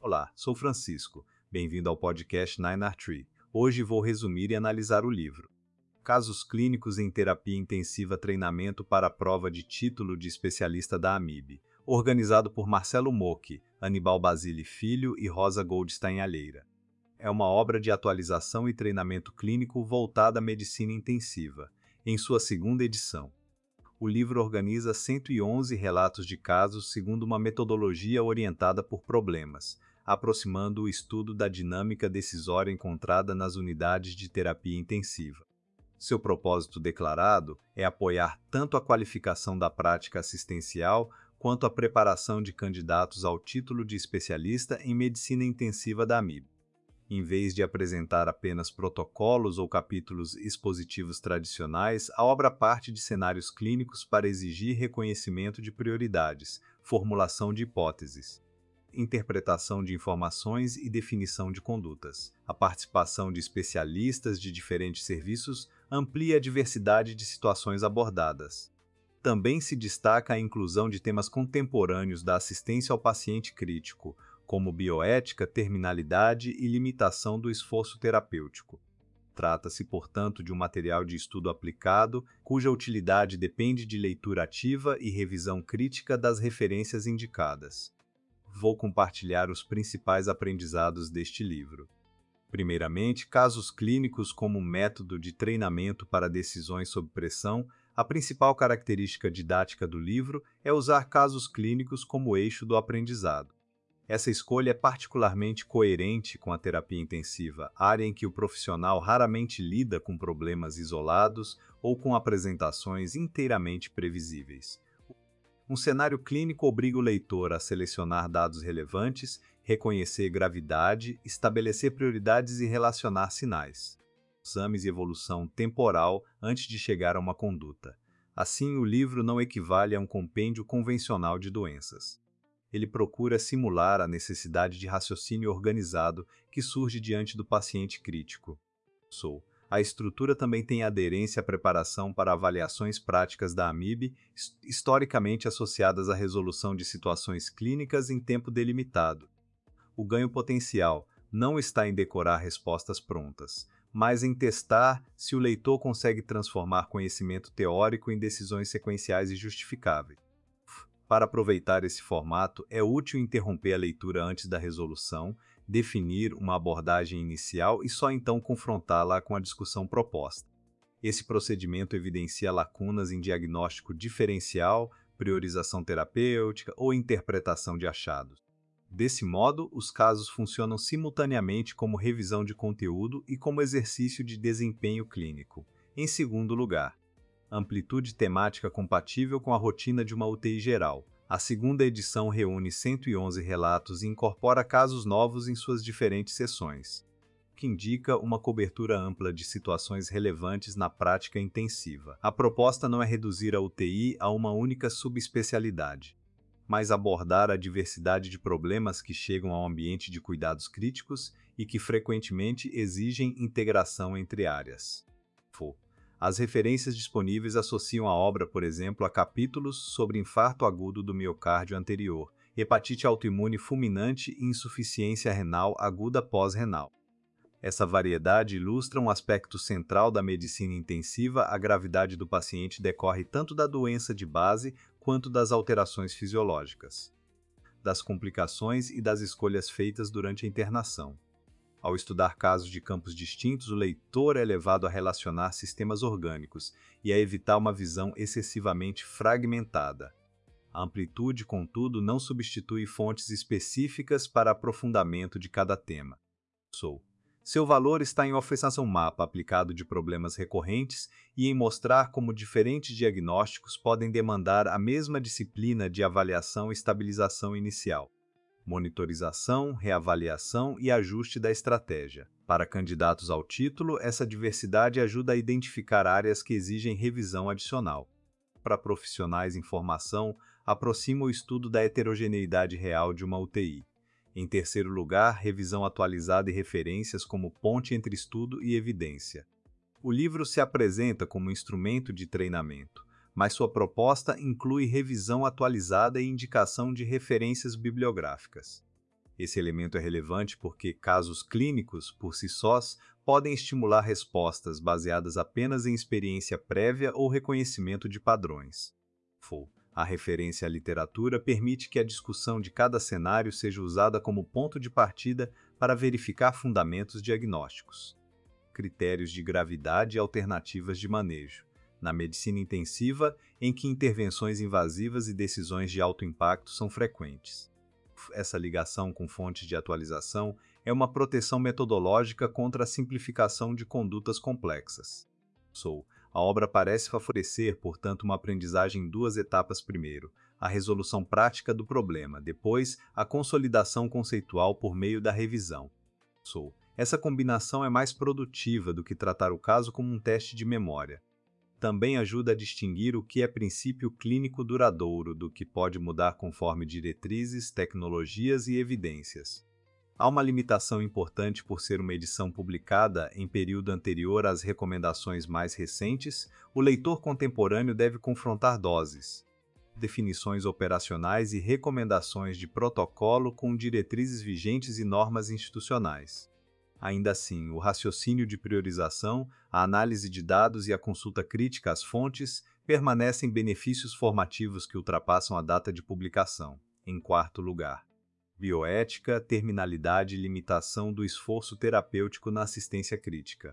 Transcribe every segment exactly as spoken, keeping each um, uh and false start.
Olá, sou Francisco. Bem-vindo ao podcast nine R Tree. Hoje vou resumir e analisar o livro. Casos clínicos em terapia intensiva treinamento para a prova de título de especialista da AMIB, organizado por Marcelo Mocchi, Anibal Basile Filho e Rosa Goldstein Alheira. É uma obra de atualização e treinamento clínico voltada à medicina intensiva, em sua segunda edição. O livro organiza cento e onze relatos de casos segundo uma metodologia orientada por problemas, aproximando o estudo da dinâmica decisória encontrada nas unidades de terapia intensiva. Seu propósito declarado é apoiar tanto a qualificação da prática assistencial quanto a preparação de candidatos ao título de especialista em medicina intensiva da AMIB. Em vez de apresentar apenas protocolos ou capítulos expositivos tradicionais, a obra parte de cenários clínicos para exigir reconhecimento de prioridades, formulação de hipóteses, interpretação de informações e definição de condutas. A participação de especialistas de diferentes serviços amplia a diversidade de situações abordadas. Também se destaca a inclusão de temas contemporâneos da assistência ao paciente crítico, como bioética, terminalidade e limitação do esforço terapêutico. Trata-se, portanto, de um material de estudo aplicado, cuja utilidade depende de leitura ativa e revisão crítica das referências indicadas. Vou compartilhar os principais aprendizados deste livro. Primeiramente, casos clínicos como método de treinamento para decisões sob pressão. A principal característica didática do livro é usar casos clínicos como eixo do aprendizado. Essa escolha é particularmente coerente com a terapia intensiva, área em que o profissional raramente lida com problemas isolados ou com apresentações inteiramente previsíveis. Um cenário clínico obriga o leitor a selecionar dados relevantes, reconhecer gravidade, estabelecer prioridades e relacionar sinais, exames e evolução temporal antes de chegar a uma conduta. Assim, o livro não equivale a um compêndio convencional de doenças. Ele procura simular a necessidade de raciocínio organizado que surge diante do paciente crítico. Sou. A estrutura também tem aderência à preparação para avaliações práticas da AMIB, historicamente associadas à resolução de situações clínicas em tempo delimitado. O ganho potencial não está em decorar respostas prontas, mas em testar se o leitor consegue transformar conhecimento teórico em decisões sequenciais e justificáveis. Para aproveitar esse formato, é útil interromper a leitura antes da resolução, definir uma abordagem inicial e só então confrontá-la com a discussão proposta. Esse procedimento evidencia lacunas em diagnóstico diferencial, priorização terapêutica ou interpretação de achados. Desse modo, os casos funcionam simultaneamente como revisão de conteúdo e como exercício de desempenho clínico. Em segundo lugar, amplitude temática compatível com a rotina de uma U T I geral. A segunda edição reúne cento e onze relatos e incorpora casos novos em suas diferentes seções, o que indica uma cobertura ampla de situações relevantes na prática intensiva. A proposta não é reduzir a U T I a uma única subespecialidade, mas abordar a diversidade de problemas que chegam ao ambiente de cuidados críticos e que frequentemente exigem integração entre áreas. As referências disponíveis associam a obra, por exemplo, a capítulos sobre infarto agudo do miocárdio anterior, hepatite autoimune fulminante e insuficiência renal aguda pós-renal. Essa variedade ilustra um aspecto central da medicina intensiva. A gravidade do paciente decorre tanto da doença de base quanto das alterações fisiológicas, das complicações e das escolhas feitas durante a internação. Ao estudar casos de campos distintos, o leitor é levado a relacionar sistemas orgânicos e a evitar uma visão excessivamente fragmentada. A amplitude, contudo, não substitui fontes específicas para aprofundamento de cada tema. Sou. Seu valor está em oferecer um mapa aplicado de problemas recorrentes e em mostrar como diferentes diagnósticos podem demandar a mesma disciplina de avaliação e estabilização inicial, monitorização, reavaliação e ajuste da estratégia. Para candidatos ao título, essa diversidade ajuda a identificar áreas que exigem revisão adicional. Para profissionais em formação, aproxima o estudo da heterogeneidade real de uma U T I. Em terceiro lugar, revisão atualizada e referências como ponte entre estudo e evidência. O livro se apresenta como instrumento de treinamento, mas sua proposta inclui revisão atualizada e indicação de referências bibliográficas. Esse elemento é relevante porque casos clínicos, por si sós, podem estimular respostas baseadas apenas em experiência prévia ou reconhecimento de padrões. A referência à literatura permite que a discussão de cada cenário seja usada como ponto de partida para verificar fundamentos diagnósticos. Critérios de gravidade e alternativas de manejo. Na medicina intensiva, em que intervenções invasivas e decisões de alto impacto são frequentes. Essa ligação com fontes de atualização é uma proteção metodológica contra a simplificação de condutas complexas. Sou. A obra parece favorecer, portanto, uma aprendizagem em duas etapas: primeiro, a resolução prática do problema, depois, a consolidação conceitual por meio da revisão. Sou. Essa combinação é mais produtiva do que tratar o caso como um teste de memória. Também ajuda a distinguir o que é princípio clínico duradouro do que pode mudar conforme diretrizes, tecnologias e evidências. Há uma limitação importante por ser uma edição publicada em período anterior às recomendações mais recentes. O leitor contemporâneo deve confrontar doses, definições operacionais e recomendações de protocolo com diretrizes vigentes e normas institucionais. Ainda assim, o raciocínio de priorização, a análise de dados e a consulta crítica às fontes permanecem benefícios formativos que ultrapassam a data de publicação. Em quarto lugar, bioética, terminalidade e limitação do esforço terapêutico na assistência crítica.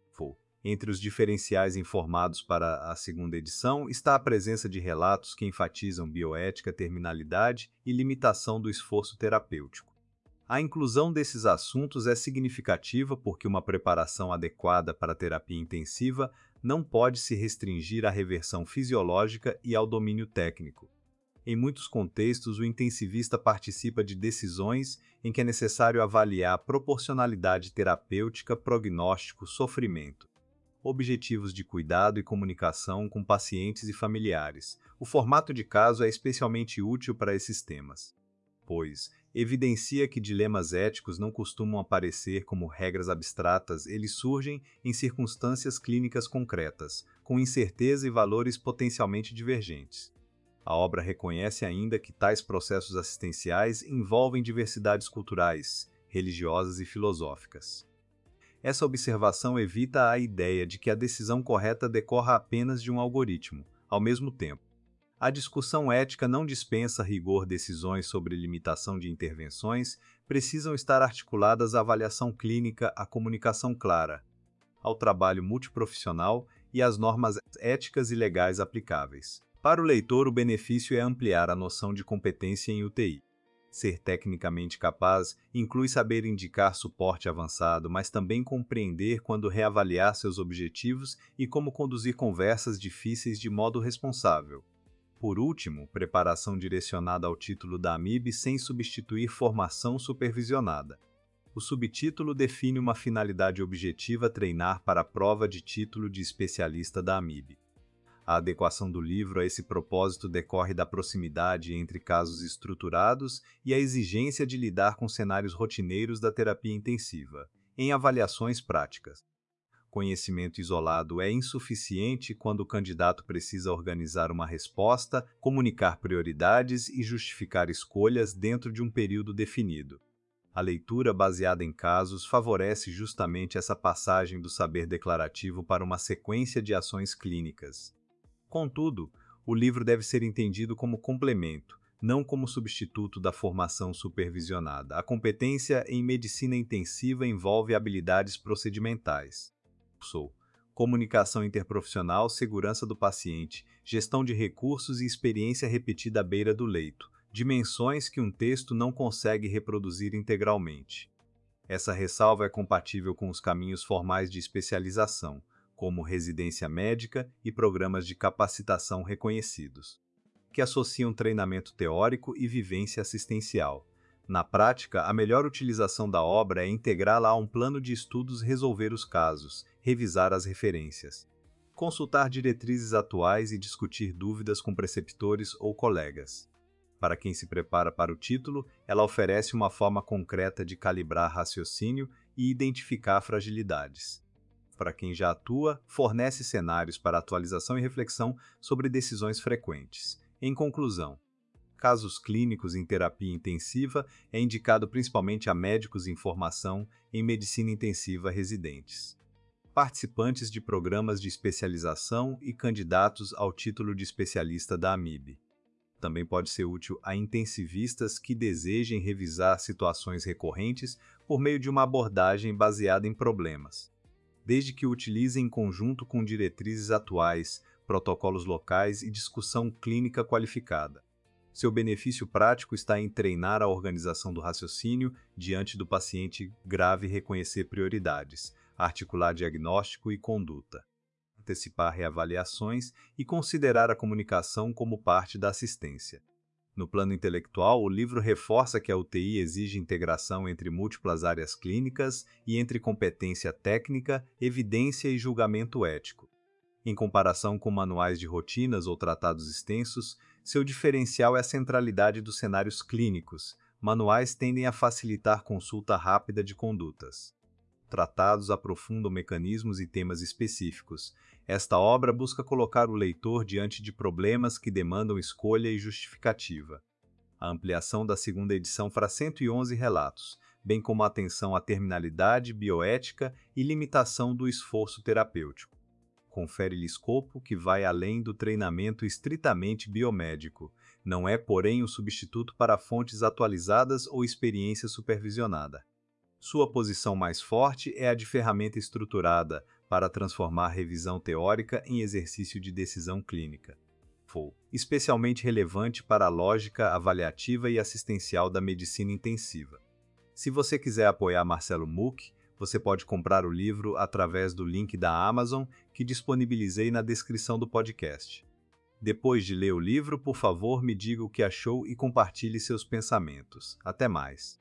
Entre os diferenciais informados para a segunda edição está a presença de relatos que enfatizam bioética, terminalidade e limitação do esforço terapêutico. A inclusão desses assuntos é significativa porque uma preparação adequada para a terapia intensiva não pode se restringir à reversão fisiológica e ao domínio técnico. Em muitos contextos, o intensivista participa de decisões em que é necessário avaliar a proporcionalidade terapêutica, prognóstico, sofrimento, objetivos de cuidado e comunicação com pacientes e familiares. O formato de caso é especialmente útil para esses temas, pois evidencia que dilemas éticos não costumam aparecer como regras abstratas, eles surgem em circunstâncias clínicas concretas, com incerteza e valores potencialmente divergentes. A obra reconhece ainda que tais processos assistenciais envolvem diversidades culturais, religiosas e filosóficas. Essa observação evita a ideia de que a decisão correta decorra apenas de um algoritmo. Ao mesmo tempo, a discussão ética não dispensa rigor. Decisões sobre limitação de intervenções precisam estar articuladas à avaliação clínica, à comunicação clara, ao trabalho multiprofissional e às normas éticas e legais aplicáveis. Para o leitor, o benefício é ampliar a noção de competência em U T I. Ser tecnicamente capaz inclui saber indicar suporte avançado, mas também compreender quando reavaliar seus objetivos e como conduzir conversas difíceis de modo responsável. Por último, preparação direcionada ao título da AMIB sem substituir formação supervisionada. O subtítulo define uma finalidade objetiva: treinar para a prova de título de especialista da AMIB. A adequação do livro a esse propósito decorre da proximidade entre casos estruturados e a exigência de lidar com cenários rotineiros da terapia intensiva, em avaliações práticas. Conhecimento isolado é insuficiente quando o candidato precisa organizar uma resposta, comunicar prioridades e justificar escolhas dentro de um período definido. A leitura baseada em casos favorece justamente essa passagem do saber declarativo para uma sequência de ações clínicas. Contudo, o livro deve ser entendido como complemento, não como substituto da formação supervisionada. A competência em medicina intensiva envolve habilidades procedimentais. Sou. Comunicação interprofissional, segurança do paciente, gestão de recursos e experiência repetida à beira do leito, dimensões que um texto não consegue reproduzir integralmente. Essa ressalva é compatível com os caminhos formais de especialização, como residência médica e programas de capacitação reconhecidos, que associam treinamento teórico e vivência assistencial. Na prática, a melhor utilização da obra é integrá-la a um plano de estudos, resolver os casos, revisar as referências, consultar diretrizes atuais e discutir dúvidas com preceptores ou colegas. Para quem se prepara para o título, ela oferece uma forma concreta de calibrar raciocínio e identificar fragilidades. Para quem já atua, fornece cenários para atualização e reflexão sobre decisões frequentes. Em conclusão, Casos clínicos em terapia intensiva é indicado principalmente a médicos em formação em medicina intensiva residentes, participantes de programas de especialização e candidatos ao título de especialista da AMIB. Também pode ser útil a intensivistas que desejem revisar situações recorrentes por meio de uma abordagem baseada em problemas, desde que utilizem em conjunto com diretrizes atuais, protocolos locais e discussão clínica qualificada. Seu benefício prático está em treinar a organização do raciocínio diante do paciente grave e reconhecer prioridades, articular diagnóstico e conduta, antecipar reavaliações e considerar a comunicação como parte da assistência. No plano intelectual, o livro reforça que a U T I exige integração entre múltiplas áreas clínicas e entre competência técnica, evidência e julgamento ético. Em comparação com manuais de rotinas ou tratados extensos, seu diferencial é a centralidade dos cenários clínicos. Manuais tendem a facilitar consulta rápida de condutas. Tratados aprofundam mecanismos e temas específicos. Esta obra busca colocar o leitor diante de problemas que demandam escolha e justificativa. A ampliação da segunda edição fará cento e onze relatos, bem como a atenção à terminalidade, bioética e limitação do esforço terapêutico. Confere-lhe escopo que vai além do treinamento estritamente biomédico. Não é, porém, o substituto para fontes atualizadas ou experiência supervisionada. Sua posição mais forte é a de ferramenta estruturada para transformar revisão teórica em exercício de decisão clínica. Foi especialmente relevante para a lógica avaliativa e assistencial da medicina intensiva. Se você quiser apoiar Marcelo Muck, você pode comprar o livro através do link da Amazon que disponibilizei na descrição do podcast. Depois de ler o livro, por favor, me diga o que achou e compartilhe seus pensamentos. Até mais!